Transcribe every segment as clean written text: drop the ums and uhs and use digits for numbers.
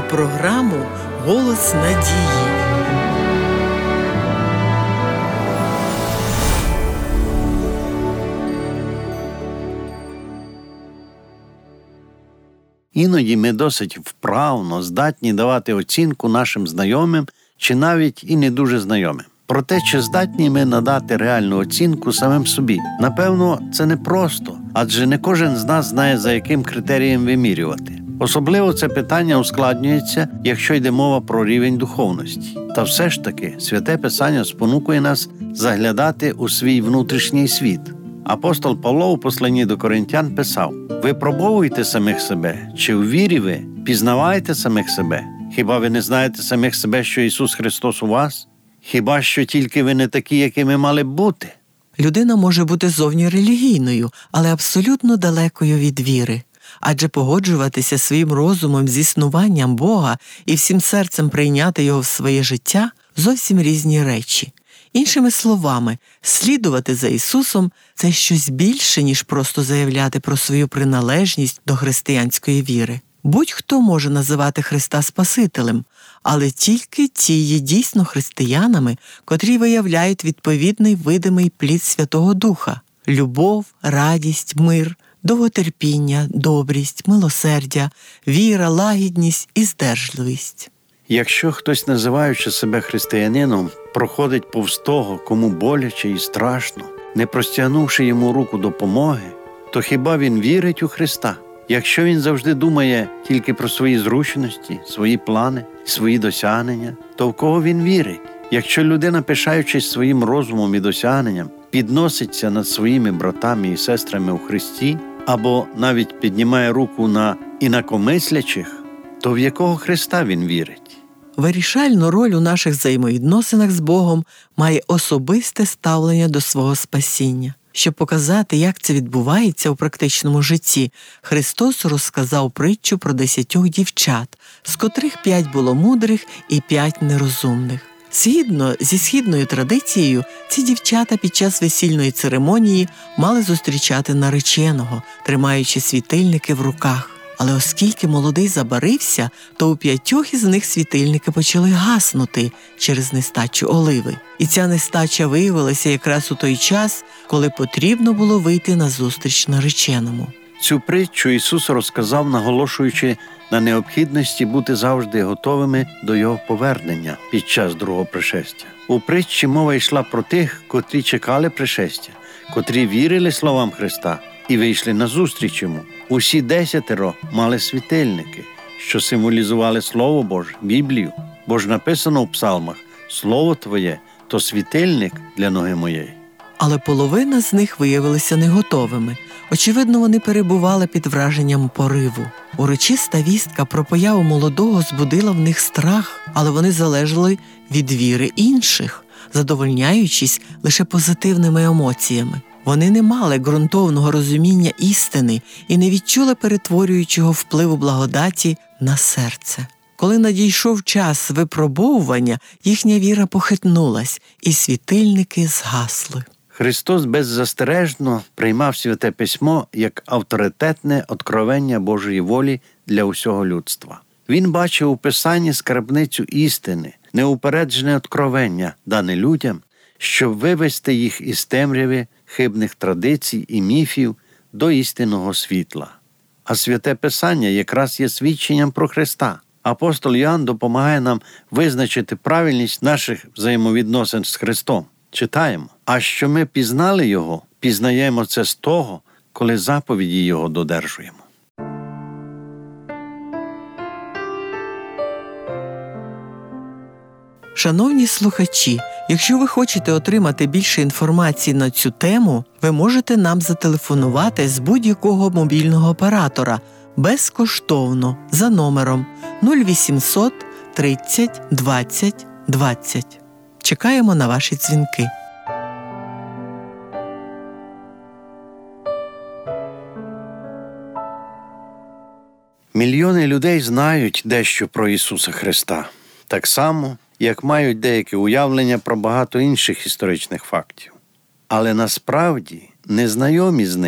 програму «Голос надії». Іноді ми досить вправно здатні давати оцінку нашим знайомим чи навіть і не дуже знайомим. Проте, чи здатні ми надати реальну оцінку самим собі? Напевно, це непросто, адже не кожен з нас знає, за яким критерієм вимірювати. Особливо це питання ускладнюється, якщо йде мова про рівень духовності. Та все ж таки, Святе Писання спонукує нас заглядати у свій внутрішній світ. Апостол Павло у посланні до Коринтян писав: «Випробовуйте самих себе, чи в вірі ви, пізнавайте самих себе. Хіба ви не знаєте самих себе, що Ісус Христос у вас? Хіба що тільки ви не такі, якими мали б бути?» Людина може бути зовні релігійною, але абсолютно далекою від віри. Адже погоджуватися своїм розумом з існуванням Бога і всім серцем прийняти Його в своє життя – зовсім різні речі. Іншими словами, слідувати за Ісусом – це щось більше, ніж просто заявляти про свою приналежність до християнської віри. Будь-хто може називати Христа Спасителем, але тільки ті є дійсно християнами, котрі виявляють відповідний видимий плід Святого Духа – любов, радість, мир, довготерпіння, добрість, милосердя, віра, лагідність і здержливість. Якщо хтось, називаючи себе християнином, проходить повз того, кому боляче і страшно, не простягнувши йому руку допомоги, то хіба він вірить у Христа? Якщо він завжди думає тільки про свої зручності, свої плани, свої досягнення, то в кого він вірить? Якщо людина, пишаючись своїм розумом і досягненням, підноситься над своїми братами і сестрами у Христі, або навіть піднімає руку на інакомислячих, то в якого Христа він вірить? Вирішальну роль у наших взаємовідносинах з Богом має особисте ставлення до свого спасіння. Щоб показати, як це відбувається у практичному житті, Христос розказав притчу про 10 дівчат, з котрих 5 було мудрих і 5 нерозумних. Згідно зі східною традицією, ці дівчата під час весільної церемонії мали зустрічати нареченого, тримаючи світильники в руках. Але оскільки молодий забарився, то у 5 із них світильники почали гаснути через нестачу оливи. І ця нестача виявилася якраз у той час, коли потрібно було вийти на зустріч нареченому. Цю притчу Ісус розказав, наголошуючи на необхідності бути завжди готовими до Його повернення під час другого пришестя. У притчі мова йшла про тих, котрі чекали пришестя, котрі вірили словам Христа і вийшли на зустріч Йому. Усі 10 мали світильники, що символізували Слово Боже, Біблію. Бо ж написано в псалмах: «Слово Твоє – то світильник для ноги моєї». Але половина з них виявилися не готовими. Очевидно, вони перебували під враженням пориву. Урочиста вістка про появу молодого збудила в них страх, але вони залежали від віри інших, задовольняючись лише позитивними емоціями. Вони не мали ґрунтовного розуміння істини і не відчули перетворюючого впливу благодаті на серце. Коли надійшов час випробовування, їхня віра похитнулась, і світильники згасли. Христос беззастережно приймав Святе Письмо як авторитетне откровення Божої волі для усього людства. Він бачив у Писанні скарбницю істини, неупереджене откровення, дане людям, щоб вивести їх із темряви хибних традицій і міфів до істинного світла. А Святе Писання якраз є свідченням про Христа. Апостол Іоанн допомагає нам визначити правильність наших взаємовідносин з Христом. Читаємо: «А що ми пізнали Його, пізнаємо це з того, коли заповіді Його додержуємо». Шановні слухачі, якщо ви хочете отримати більше інформації на цю тему, ви можете нам зателефонувати з будь-якого мобільного оператора безкоштовно за номером 0800 30 20 20. Чекаємо на ваші дзвінки. Мільйони людей знають дещо про Ісуса Христа, так само, як мають деяке уявлення про багато інших історичних фактів. Але насправді незнайомі з Ним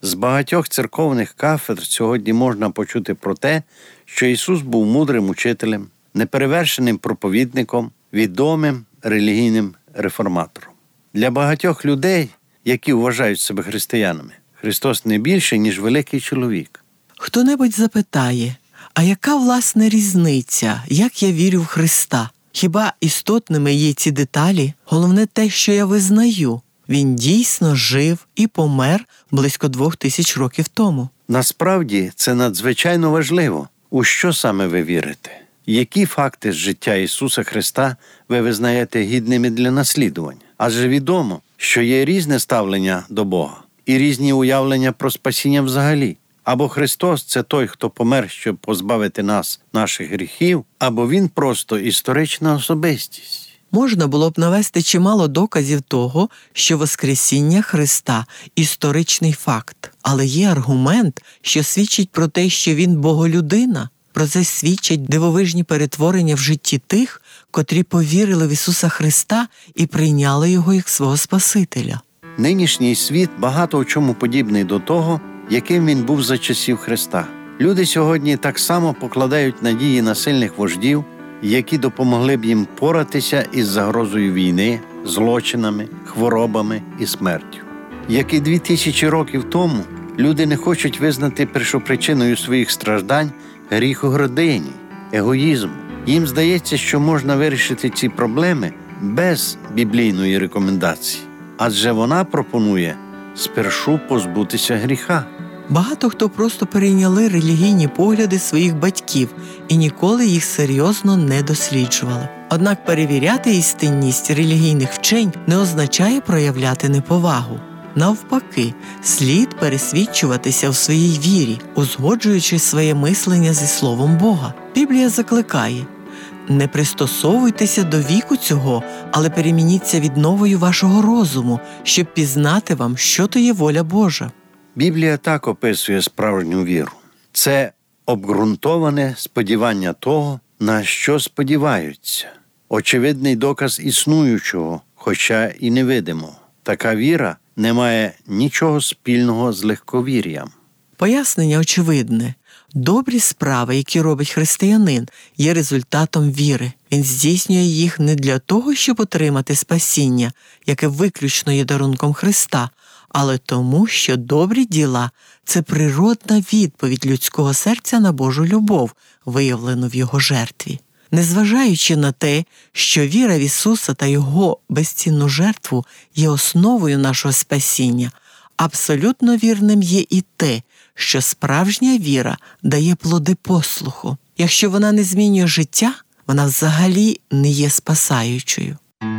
З багатьох церковних кафедр сьогодні можна почути про те, що Ісус був мудрим учителем, неперевершеним проповідником, відомим релігійним реформатором. Для багатьох людей, які вважають себе християнами, Христос не більше, ніж великий чоловік. Хто-небудь запитає, а яка, власне, різниця, як я вірю в Христа? Хіба істотними є ці деталі? Головне те, що я визнаю. Він дійсно жив і помер близько 2000 років тому. Насправді, це надзвичайно важливо. У що саме ви вірите? Які факти з життя Ісуса Христа ви визнаєте гідними для наслідування? Адже відомо, що є різне ставлення до Бога і різні уявлення про спасіння взагалі. Або Христос – це той, хто помер, щоб позбавити нас наших гріхів, або Він просто історична особистість. Можна було б навести чимало доказів того, що Воскресіння Христа – історичний факт. Але є аргумент, що свідчить про те, що Він – Боголюдина. Про це свідчать дивовижні перетворення в житті тих, котрі повірили в Ісуса Христа і прийняли Його як свого Спасителя. Нинішній світ багато в чому подібний до того, яким він був за часів Христа. Люди сьогодні так само покладають надії на сильних вождів, які допомогли б їм поратися із загрозою війни, злочинами, хворобами і смертю. Як і 2000 років тому, люди не хочуть визнати першопричиною своїх страждань гріх у гордині, егоїзму. Їм здається, що можна вирішити ці проблеми без біблійної рекомендації, адже вона пропонує спершу позбутися гріха. Багато хто просто перейняли релігійні погляди своїх батьків і ніколи їх серйозно не досліджували. Однак перевіряти істинність релігійних вчень не означає проявляти неповагу. Навпаки, слід пересвідчуватися в своїй вірі, узгоджуючи своє мислення зі Словом Бога. Біблія закликає: «Не пристосовуйтеся до віку цього, але перемініться відновою вашого розуму, щоб пізнати вам, що то є воля Божа». Біблія так описує справжню віру. Це обґрунтоване сподівання того, на що сподіваються. Очевидний доказ існуючого, хоча і невидимого. Така віра не має нічого спільного з легковір'ям. Пояснення очевидне. Добрі справи, які робить християнин, є результатом віри. Він здійснює їх не для того, щоб отримати спасіння, яке виключно є дарунком Христа, але тому, що добрі діла – це природна відповідь людського серця на Божу любов, виявлену в Його жертві. Незважаючи на те, що віра в Ісуса та Його безцінну жертву є основою нашого спасіння, абсолютно вірним є і те, що справжня віра дає плоди послуху. Якщо вона не змінює життя, вона взагалі не є спасаючою.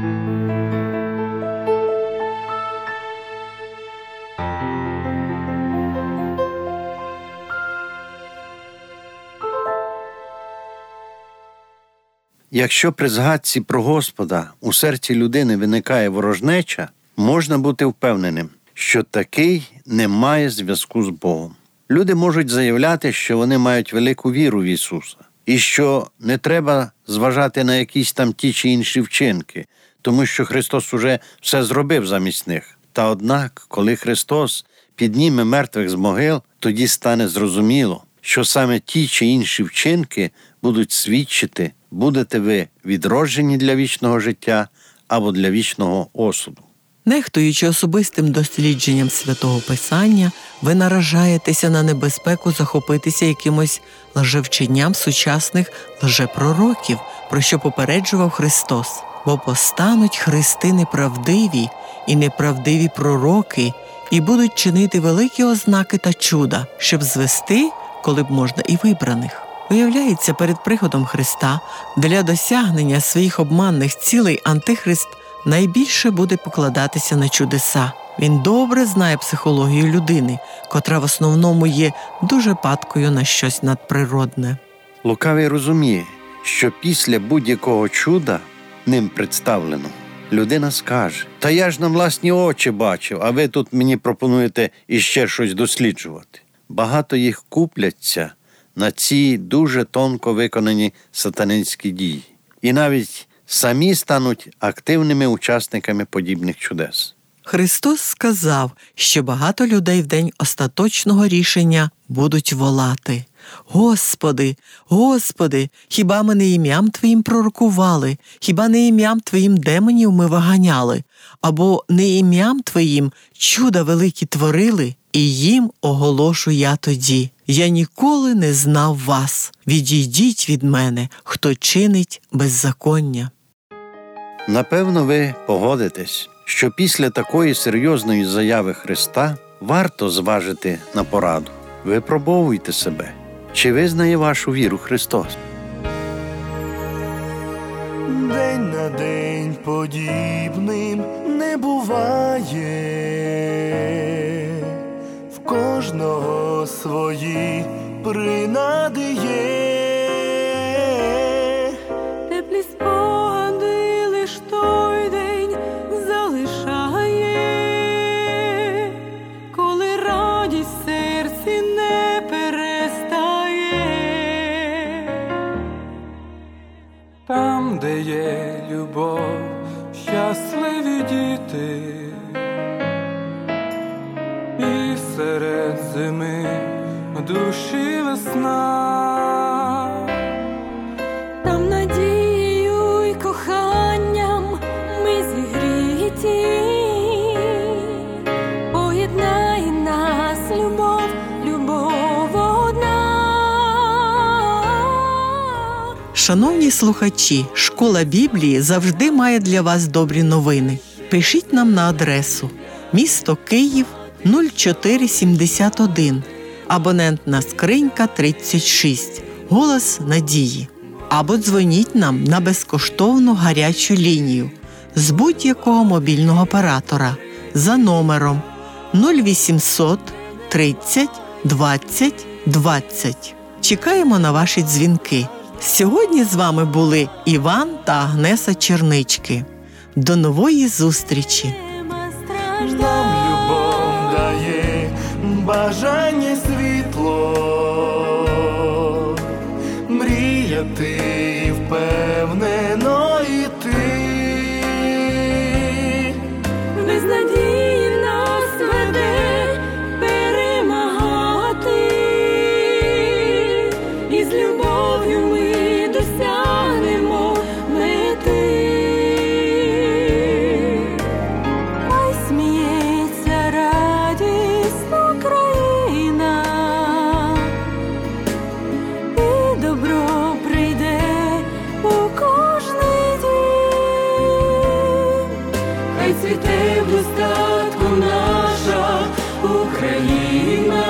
Якщо при згадці про Господа у серці людини виникає ворожнеча, можна бути впевненим, що такий не має зв'язку з Богом. Люди можуть заявляти, що вони мають велику віру в Ісуса, і що не треба зважати на якісь там ті чи інші вчинки, тому що Христос уже все зробив замість них. Та однак, коли Христос підніме мертвих з могил, тоді стане зрозуміло, що саме ті чи інші вчинки будуть свідчити, будете ви відроджені для вічного життя або для вічного осуду. Нехтуючи особистим дослідженням Святого Писання, ви наражаєтеся на небезпеку захопитися якимось лжевченням сучасних лжепророків, про що попереджував Христос. Бо постануть христи неправдиві і неправдиві пророки, і будуть чинити великі ознаки та чуда, щоб звести, коли б можна, і вибраних. Виявляється, перед приходом Христа для досягнення своїх обманних цілей Антихрист найбільше буде покладатися на чудеса. Він добре знає психологію людини, котра в основному є дуже падкою на щось надприродне. Лукавий розуміє, що після будь-якого чуда ним представлено, людина скаже: «Та я ж на власні очі бачив, а ви тут мені пропонуєте іще щось досліджувати». Багато їх купляться на ці дуже тонко виконані сатанинські дії. І навіть самі стануть активними учасниками подібних чудес. Христос сказав, що багато людей в день остаточного рішення будуть волати: «Господи, Господи, хіба ми не ім'ям Твоїм пророкували? Хіба не ім'ям Твоїм демонів ми виганяли? Або не ім'ям Твоїм чуда великі творили?» І їм оголошу я тоді: «Я ніколи не знав вас. Відійдіть від мене, хто чинить беззаконня». Напевно, ви погодитесь, що після такої серйозної заяви Христа варто зважити на пораду. Випробовуйте себе. Чи визнає вашу віру Христос? День на день подібним не буває, в кожного свої принади є. Теплі спогади лиш той день залишає, коли радість в серці не перестає. Там, де є любов, щасливі діти, і серед зими в душі весна. Там надією й коханням ми зігріті, поєднає нас любов, любов одна. Шановні слухачі, Школа Біблії завжди має для вас добрі новини. Пишіть нам на адресу: місто Київ, 0471, абонентна скринька 36, «Голос надії». Або дзвоніть нам на безкоштовну гарячу лінію з будь-якого мобільного оператора за номером 0800 30 20 20. Чекаємо на ваші дзвінки. Сьогодні з вами були Іван та Агнеса Чернички. До нової зустрічі! Нам любов дає бажання світло, мріяти і впевнено йти. Без надії нас веде перемагати, і з любов'ю ми досягнемо мети. Хай сміється радісно країна, і добро прийде у кожний дім. Хай цвіте в достатку наша Україна,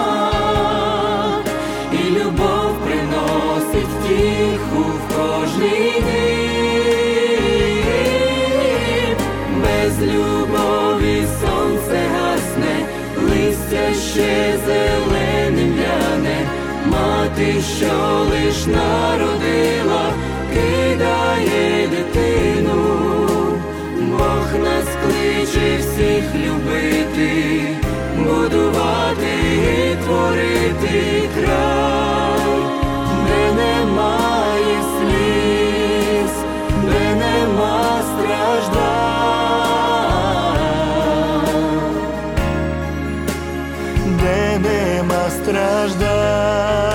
і любов приносить втіху в кожний дім. Без любові сонце гасне, листя ще зеленим в'яне. Мати, що лиш народила, кидає дитину. Бог нас кличе всіх любити, будувати і творити край, де немає сліз, де нема страждань, де нема страждань.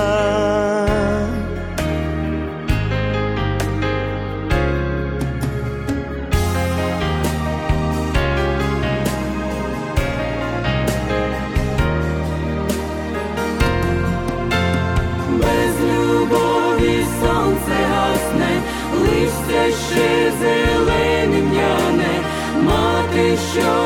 Без любові сонце гасне, листя ще зеленим в'яне. Мати, що